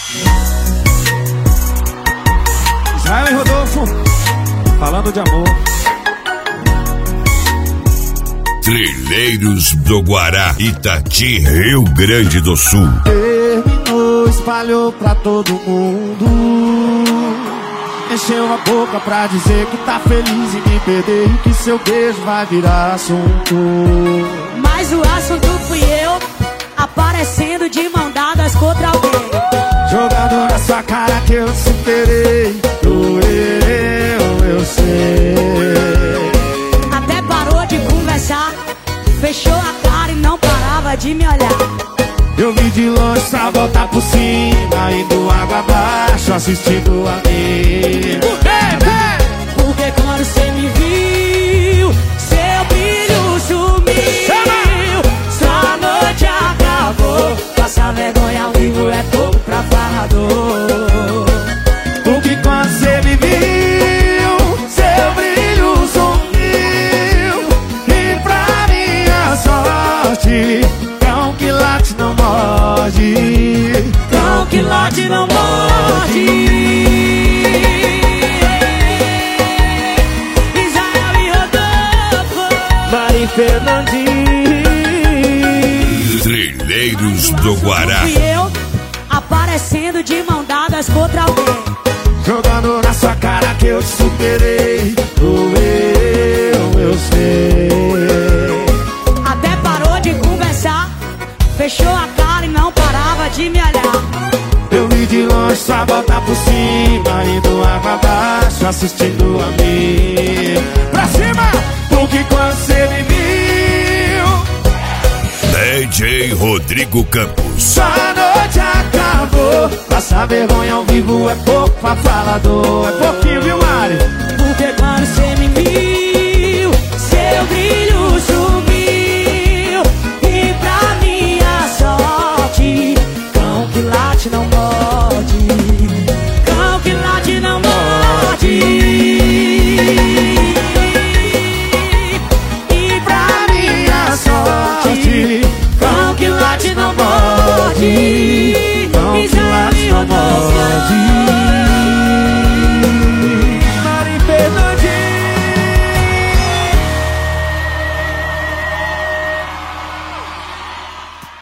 Israel e Rodolfo, falando de amor. Trilheiros do Guará, Itati, Rio Grande do Sul. Terminou, espalhou pra todo mundo. Encheu a boca pra dizer que tá feliz em me perder e que seu beijo vai virar assunto. Mas o assunto fui eu, aparecendo de mão dadas contra alguém. Jogando na sua cara que eu superei. Doeu, eu sei. Até parou de conversar, fechou a cara e não parava de me olhar. Eu vi de longe pra voltar por cima, indo água abaixo, assistindo a mim. Porque quando cê me viu, seu brilho sumiu. Sua noite acabou, passar vergonha ao vivo é pouco pra falador. Porque quando cê me viu, seu brilho sumiu. E pra minha sorte, cão que late não morde. Cão que late não morde. Israel e Rodolfo, Mari Fernandinho. Trilheiros do Guará. fui eu, aparecendo de mão dadas contra alguém. Jogando na sua cara que eu te superei. Doeu, eu sei. Até parou de conversar, fechou a cara e não parava de me olhar. Eu vi de longe só voltar por cima, indo água abaixo, assistindo a mim. Pra cima! Porque quando você me viu, DJ Rodrigo Campos. sua noite acabou. Passar vergonha ao vivo é pouco pra falador. É pouquinho, viu, Mari?